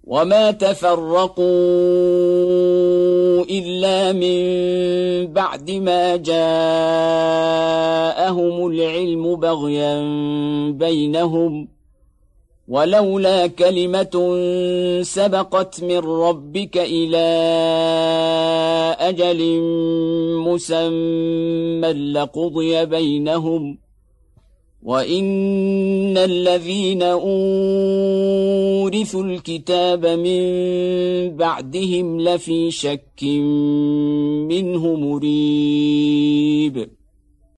وما تفرقوا إلا من بعد ما جاءهم العلم بغيا بينهم ولولا كلمة سبقت من ربك إلى أجل مسمى لقضي بينهم وإن الذين أورثوا الكتاب من بعدهم لفي شك منه مريب.